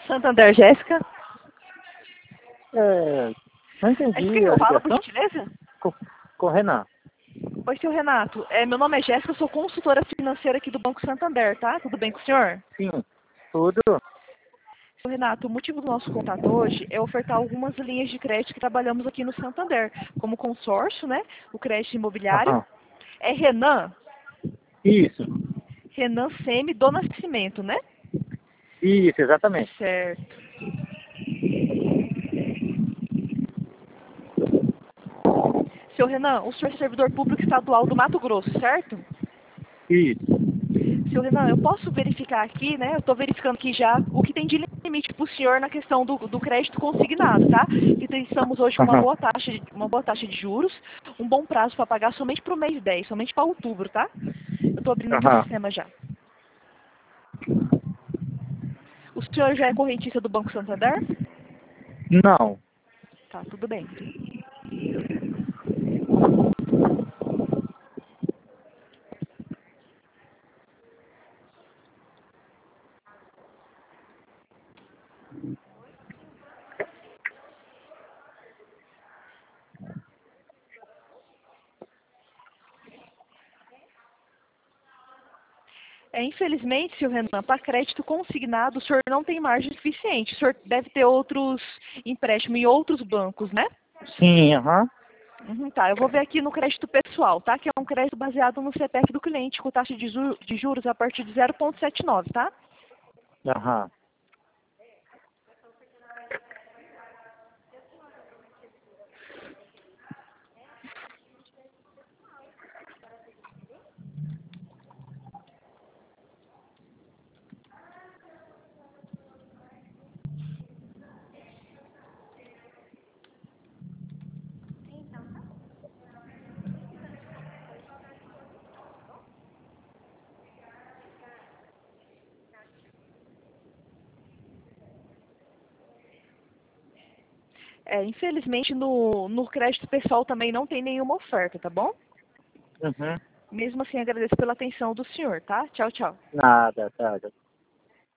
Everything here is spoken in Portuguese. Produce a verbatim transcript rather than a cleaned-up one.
Santander, Jéssica. É, não É entendi que eu a falo, por ligação. gentileza? Com, com o Renan. Oi, seu Renato. É, meu nome é Jéssica, eu sou consultora financeira aqui do Banco Santander, tá? Tudo bem com o senhor? Sim, tudo. Seu Renato, o motivo do nosso contato hoje é ofertar algumas linhas de crédito que trabalhamos aqui no Santander, como consórcio, né? O crédito imobiliário. Aham. É Renan, Isso, Renan Semi do Nascimento, né? isso, exatamente. Certo. Seu Renan, o senhor é servidor público estadual do Mato Grosso, certo? Isso. Seu Renan, eu posso verificar aqui, né? Eu estou verificando aqui já o que tem de limite para o senhor na questão do, do crédito consignado, tá? Que tem- estamos hoje com uma Aham. boa taxa de, uma boa taxa de juros, um bom prazo para pagar somente para o mês dez, somente para outubro, tá? Eu estou abrindo aqui o Aham. sistema já. O senhor já é correntista do Banco Santander? Não. Tá, tudo bem. É, infelizmente, seu Renan, para crédito consignado, o senhor não tem margem suficiente. O senhor deve ter outros empréstimos em outros bancos, né? Sim, aham. Uhum, tá, eu vou ver aqui no crédito pessoal, tá? Que é um crédito baseado no C P F do cliente, com taxa de, ju- de juros a partir de zero vírgula setenta e nove, tá? Aham. É, infelizmente, no, no crédito pessoal também não tem nenhuma oferta, tá bom? Uhum. Mesmo assim, agradeço pela atenção do senhor, tá? Tchau, tchau. Nada, tá.